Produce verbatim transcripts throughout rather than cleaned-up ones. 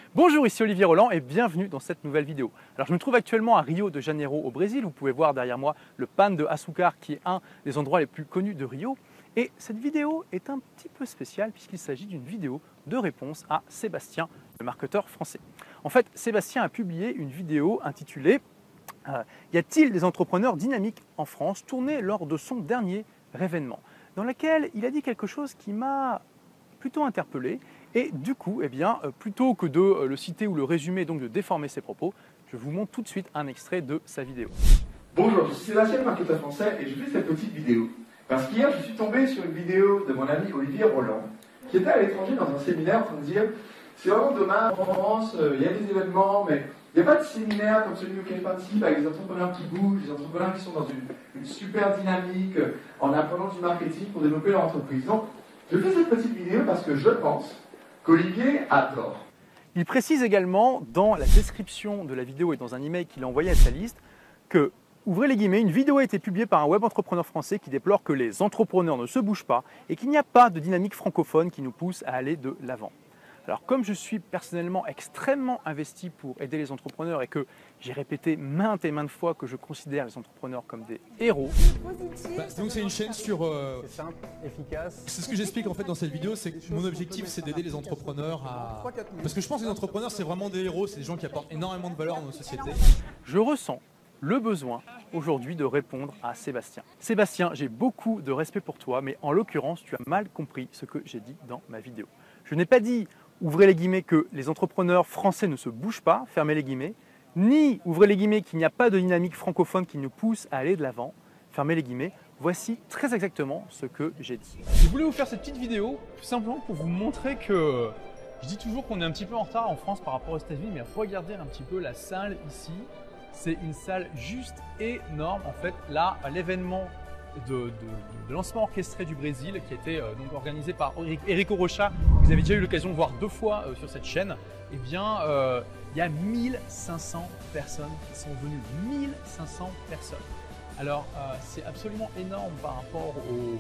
Bonjour, ici Olivier Roland et bienvenue dans cette nouvelle vidéo. Alors je me trouve actuellement à Rio de Janeiro au Brésil. Vous pouvez voir derrière moi le Pan de Açúcar qui est un des endroits les plus connus de Rio. Et cette vidéo est un petit peu spéciale puisqu'il s'agit d'une vidéo de réponse à Sébastien, le marketeur français. En fait, Sébastien a publié une vidéo intitulée euh, « Y a-t-il des entrepreneurs dynamiques en France ?» tournée lors de son dernier événement, dans laquelle il a dit quelque chose qui m'a plutôt interpellé. Et du coup, eh bien, plutôt que de le citer ou le résumer, donc de déformer ses propos, je vous montre tout de suite un extrait de sa vidéo. Bonjour, je suis Sébastien, le marketeur français, et je fais cette petite vidéo. Parce qu'hier, je suis tombé sur une vidéo de mon ami Olivier Roland, qui était à l'étranger dans un séminaire pour me dire « C'est vraiment dommage, en France, euh, il y a des événements, mais il n'y a pas de séminaire comme celui auquel je participe, avec des entrepreneurs qui bougent, des entrepreneurs qui sont dans une, une super dynamique, euh, en apprenant du marketing pour développer leur entreprise. » Donc, je fais cette petite vidéo parce que je pense qu'Olivier a tort. Il précise également dans la description de la vidéo et dans un email qu'il a envoyé à sa liste que, ouvrez les guillemets, une vidéo a été publiée par un web entrepreneur français qui déplore que les entrepreneurs ne se bougent pas et qu'il n'y a pas de dynamique francophone qui nous pousse à aller de l'avant. Alors comme je suis personnellement extrêmement investi pour aider les entrepreneurs et que j'ai répété maintes et maintes fois que je considère les entrepreneurs comme des héros. Bah, donc c'est une chaîne sur... Euh, c'est simple, efficace. C'est ce que j'explique en fait dans cette vidéo, c'est que mon objectif c'est d'aider les entrepreneurs à... Parce que je pense que les entrepreneurs c'est vraiment des héros, c'est des gens qui apportent énormément de valeur dans nos sociétés. Je ressens le besoin aujourd'hui de répondre à Sébastien. Sébastien, j'ai beaucoup de respect pour toi, mais en l'occurrence, tu as mal compris ce que j'ai dit dans ma vidéo. Je n'ai pas dit, ouvrez les guillemets, que les entrepreneurs français ne se bougent pas, fermez les guillemets, ni, ouvrez les guillemets, qu'il n'y a pas de dynamique francophone qui nous pousse à aller de l'avant, fermez les guillemets. Voici très exactement ce que j'ai dit. Je voulais vous faire cette petite vidéo tout simplement pour vous montrer que je dis toujours qu'on est un petit peu en retard en France par rapport aux États-Unis, mais regardez un petit peu la salle ici. C'est une salle juste énorme. En fait, là, l'événement de, de, de lancement orchestré du Brésil qui a été euh, donc organisé par Érico Rocha, que vous avez déjà eu l'occasion de voir deux fois euh, sur cette chaîne, eh bien, euh, il y a mille cinq cents personnes qui sont venues. mille cinq cents personnes. Alors, euh, c'est absolument énorme par rapport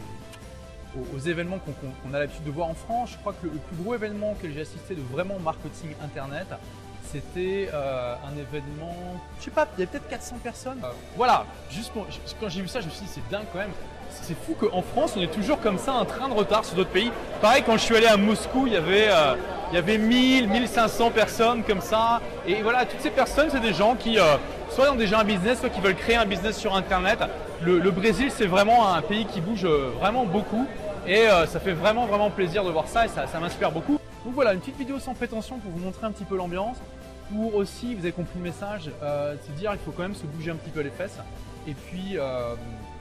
aux, aux, aux événements qu'on qu'on, qu'on a l'habitude de voir en France. Je crois que le, le plus gros événement auquel j'ai assisté de vraiment marketing internet, c'était euh, un événement, je sais pas, il y avait peut-être quatre cents personnes. Euh, voilà, juste pour, quand j'ai vu ça, je me suis dit c'est dingue quand même. C'est fou qu'en France, on est toujours comme ça, un train de retard sur d'autres pays. Pareil, quand je suis allé à Moscou, il y avait, euh, il y avait mille, mille cinq cents personnes comme ça. Et voilà, toutes ces personnes, c'est des gens qui euh, soit ont déjà un business, soit qui veulent créer un business sur Internet. Le, le Brésil, c'est vraiment un pays qui bouge euh, vraiment beaucoup. Et euh, ça fait vraiment, vraiment plaisir de voir ça et ça, ça m'inspire beaucoup. Donc voilà, une petite vidéo sans prétention pour vous montrer un petit peu l'ambiance. Pour aussi, vous avez compris le message, euh, c'est dire il faut quand même se bouger un petit peu les fesses. Et puis, euh,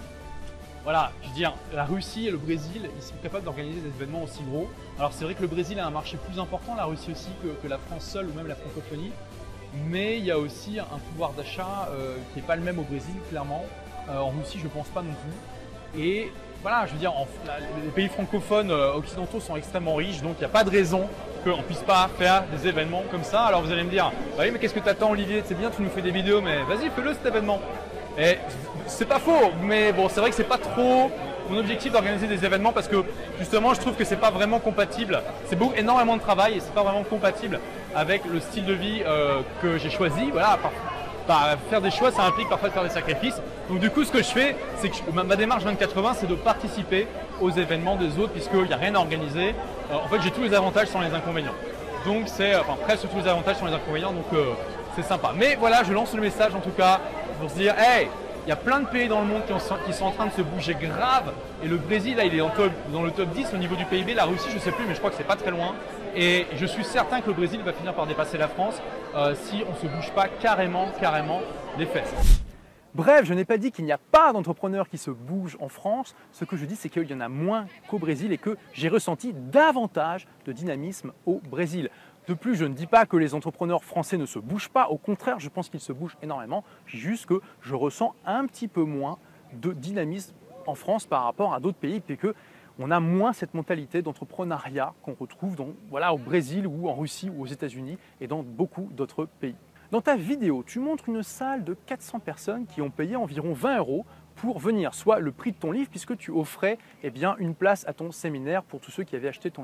voilà, je veux dire, la Russie et le Brésil, ils sont capables d'organiser des événements aussi gros. Alors c'est vrai que le Brésil a un marché plus important, la Russie aussi, que, que la France seule ou même la francophonie. Mais il y a aussi un pouvoir d'achat euh, qui n'est pas le même au Brésil, clairement. Euh, en Russie, je ne pense pas non plus. Et voilà, je veux dire, en, la, les pays francophones euh, occidentaux sont extrêmement riches, donc il n'y a pas de raison qu'on ne puisse pas faire des événements comme ça. Alors vous allez me dire, bah oui, mais qu'est-ce que tu attends, Olivier? C'est bien, tu nous fais des vidéos, mais vas-y, fais-le cet événement. Et c'est pas faux, mais bon, c'est vrai que c'est pas trop mon objectif d'organiser des événements parce que justement, je trouve que c'est pas vraiment compatible. C'est beaucoup, énormément de travail et c'est pas vraiment compatible avec le style de vie euh, que j'ai choisi. Voilà. Par, par, faire des choix, ça implique parfois de faire des sacrifices. Donc du coup, ce que je fais, c'est que je, ma, ma démarche vingt quatre-vingts, c'est de participer aux événements des autres puisqu'il n'y a rien à organiser. Euh, en fait, j'ai tous les avantages sans les inconvénients. Donc c'est, enfin presque tous les avantages sans les inconvénients, donc euh, c'est sympa. Mais voilà, je lance le message en tout cas pour se dire, hey, il y a plein de pays dans le monde qui, ont, qui sont en train de se bouger grave. Et le Brésil, là, il est en top, dans le top dix au niveau du P I B. La Russie, je ne sais plus, mais je crois que c'est pas très loin. Et je suis certain que le Brésil va finir par dépasser la France euh, si on ne se bouge pas carrément, carrément les fesses. Bref, je n'ai pas dit qu'il n'y a pas d'entrepreneurs qui se bougent en France. Ce que je dis, c'est qu'il y en a moins qu'au Brésil et que j'ai ressenti davantage de dynamisme au Brésil. De plus, je ne dis pas que les entrepreneurs français ne se bougent pas. Au contraire, je pense qu'ils se bougent énormément. Je dis juste que je ressens un petit peu moins de dynamisme en France par rapport à d'autres pays, puisque on a moins cette mentalité d'entrepreneuriat qu'on retrouve dans, voilà, au Brésil ou en Russie ou aux États-Unis et dans beaucoup d'autres pays. Dans ta vidéo, tu montres une salle de quatre cents personnes qui ont payé environ vingt euros pour venir, soit le prix de ton livre puisque tu offrais eh bien, une place à ton séminaire pour tous ceux qui avaient acheté ton livre.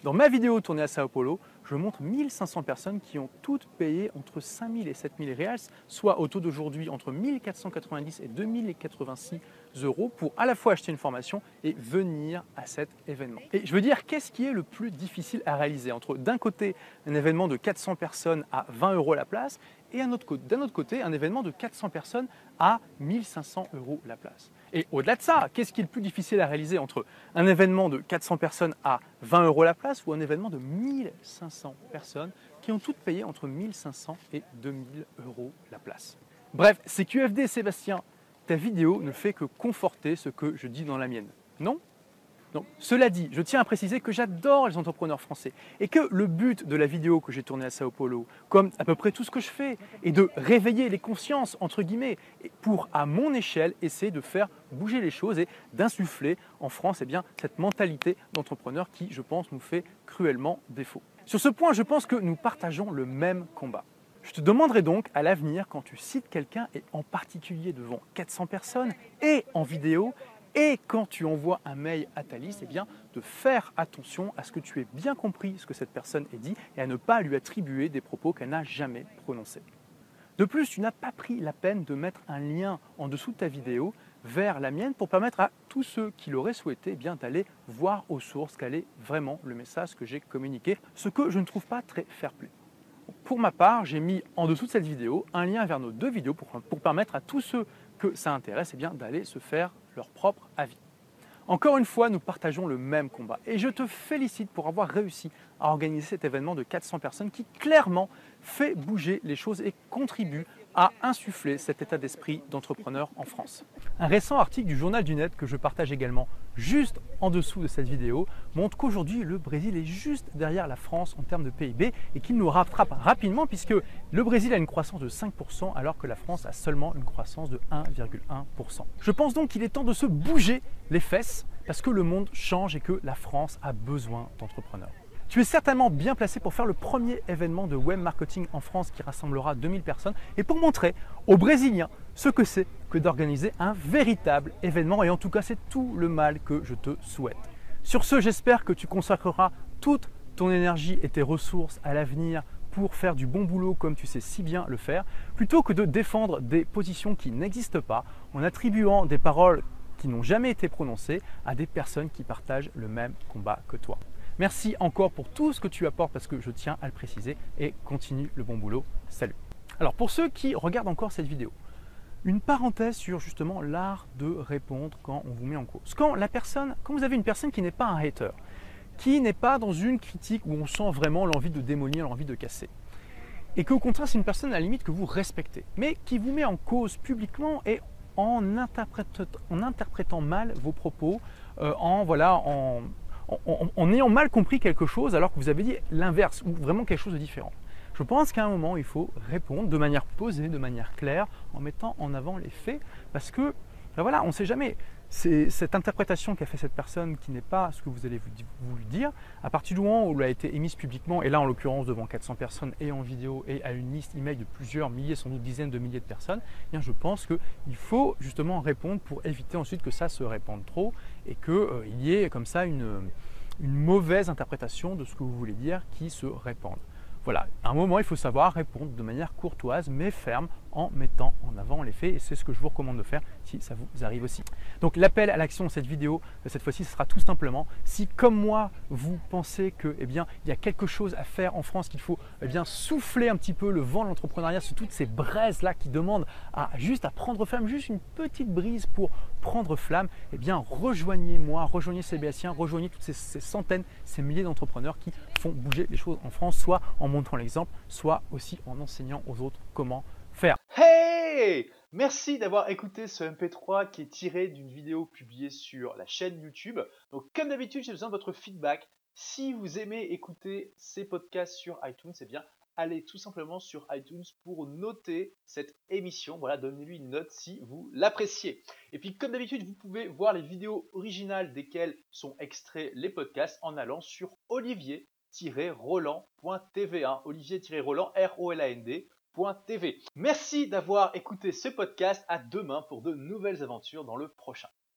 Dans ma vidéo tournée à Sao Paulo, je montre mille cinq cents personnes qui ont toutes payé entre cinq mille et sept mille reals, soit au taux d'aujourd'hui entre mille quatre cent quatre-vingt-dix et deux mille quatre-vingt-six euros pour à la fois acheter une formation et venir à cet événement. Et je veux dire, qu'est-ce qui est le plus difficile à réaliser entre d'un côté un événement de quatre cents personnes à vingt euros la place et d'un autre, autre côté un événement de quatre cents personnes à mille cinq cents euros la place. Et au-delà de ça, qu'est-ce qui est le plus difficile à réaliser entre un événement de quatre cents personnes à vingt euros la place ou un événement de mille cinq cents personnes qui ont toutes payé entre mille cinq cents et deux mille euros la place? Bref, c'est Q F D Sébastien, ta vidéo ne fait que conforter ce que je dis dans la mienne, non? Donc, cela dit, je tiens à préciser que j'adore les entrepreneurs français et que le but de la vidéo que j'ai tournée à Sao Paulo, comme à peu près tout ce que je fais, est de réveiller les consciences, entre guillemets, pour, à mon échelle, essayer de faire bouger les choses et d'insuffler en France eh bien, cette mentalité d'entrepreneur qui, je pense, nous fait cruellement défaut. Sur ce point, je pense que nous partageons le même combat. Je te demanderai donc à l'avenir, quand tu cites quelqu'un, et en particulier devant quatre cents personnes et en vidéo, et quand tu envoies un mail à ta liste, eh bien, de faire attention à ce que tu aies bien compris ce que cette personne ait dit et à ne pas lui attribuer des propos qu'elle n'a jamais prononcés. De plus, tu n'as pas pris la peine de mettre un lien en dessous de ta vidéo vers la mienne pour permettre à tous ceux qui l'auraient souhaité eh bien, d'aller voir aux sources quel est vraiment le message que j'ai communiqué, ce que je ne trouve pas très fair-play. Pour ma part, j'ai mis en dessous de cette vidéo un lien vers nos deux vidéos pour, pour permettre à tous ceux que ça intéresse eh bien, d'aller se faire leur propre avis. Encore une fois, nous partageons le même combat et je te félicite pour avoir réussi à organiser cet événement de quatre cents personnes qui clairement fait bouger les choses et contribue à insuffler cet état d'esprit d'entrepreneur en France. Un récent article du Journal du Net que je partage également juste en dessous de cette vidéo montre qu'aujourd'hui le Brésil est juste derrière la France en termes de P I B et qu'il nous rattrape rapidement puisque le Brésil a une croissance de cinq pour cent alors que la France a seulement une croissance de un virgule un pour cent. Je pense donc qu'il est temps de se bouger les fesses parce que le monde change et que la France a besoin d'entrepreneurs. Tu es certainement bien placé pour faire le premier événement de web marketing en France qui rassemblera deux mille personnes et pour montrer aux Brésiliens ce que c'est que d'organiser un véritable événement et en tout cas c'est tout le mal que je te souhaite. Sur ce, j'espère que tu consacreras toute ton énergie et tes ressources à l'avenir pour faire du bon boulot comme tu sais si bien le faire, plutôt que de défendre des positions qui n'existent pas en attribuant des paroles qui n'ont jamais été prononcées à des personnes qui partagent le même combat que toi. Merci encore pour tout ce que tu apportes parce que je tiens à le préciser et continue le bon boulot. Salut. Alors pour ceux qui regardent encore cette vidéo, une parenthèse sur justement l'art de répondre quand on vous met en cause. Quand la personne, quand vous avez une personne qui n'est pas un hater, qui n'est pas dans une critique où on sent vraiment l'envie de démolir, l'envie de casser, et qu'au contraire c'est une personne à la limite que vous respectez, mais qui vous met en cause publiquement et en interprétant, en interprétant mal vos propos, euh, en voilà, en En, en ayant mal compris quelque chose alors que vous avez dit l'inverse ou vraiment quelque chose de différent. Je pense qu'à un moment, il faut répondre de manière posée, de manière claire, en mettant en avant les faits parce que, ben voilà, on ne sait jamais. C'est cette interprétation qu'a fait cette personne qui n'est pas ce que vous allez vous lui dire, à partir du moment où elle a été émise publiquement, et là en l'occurrence devant quatre cents personnes et en vidéo et à une liste email de plusieurs milliers, sans doute dizaines de milliers de personnes, eh bien je pense qu'il faut justement répondre pour éviter ensuite que ça se répande trop et qu'il euh, y ait comme ça une, une mauvaise interprétation de ce que vous voulez dire qui se répande. Voilà, à un moment, il faut savoir répondre de manière courtoise mais ferme en mettant en avant les faits et c'est ce que je vous recommande de faire si ça vous arrive aussi. Donc l'appel à l'action de cette vidéo, cette fois-ci, ce sera tout simplement si comme moi, vous pensez que, eh bien, il y a quelque chose à faire en France, qu'il faut eh bien, souffler un petit peu le vent de l'entrepreneuriat sur toutes ces braises-là qui demandent à, juste à prendre flamme, juste une petite brise pour prendre flamme, eh bien rejoignez-moi, rejoignez Sébastien, rejoignez toutes ces, ces centaines, ces milliers d'entrepreneurs qui font bouger les choses en France, soit en montrant l'exemple, soit aussi en enseignant aux autres comment faire. Hey! Merci d'avoir écouté ce M P trois qui est tiré d'une vidéo publiée sur la chaîne YouTube. Donc comme d'habitude, j'ai besoin de votre feedback. Si vous aimez écouter ces podcasts sur iTunes, eh bien allez tout simplement sur iTunes pour noter cette émission. Voilà, donnez-lui une note si vous l'appréciez. Et puis comme d'habitude, vous pouvez voir les vidéos originales desquelles sont extraits les podcasts en allant sur olivier tiret roland point t v, hein, olivier tiret roland, R O L A N D. T V. Merci d'avoir écouté ce podcast. À demain pour de nouvelles aventures dans le prochain.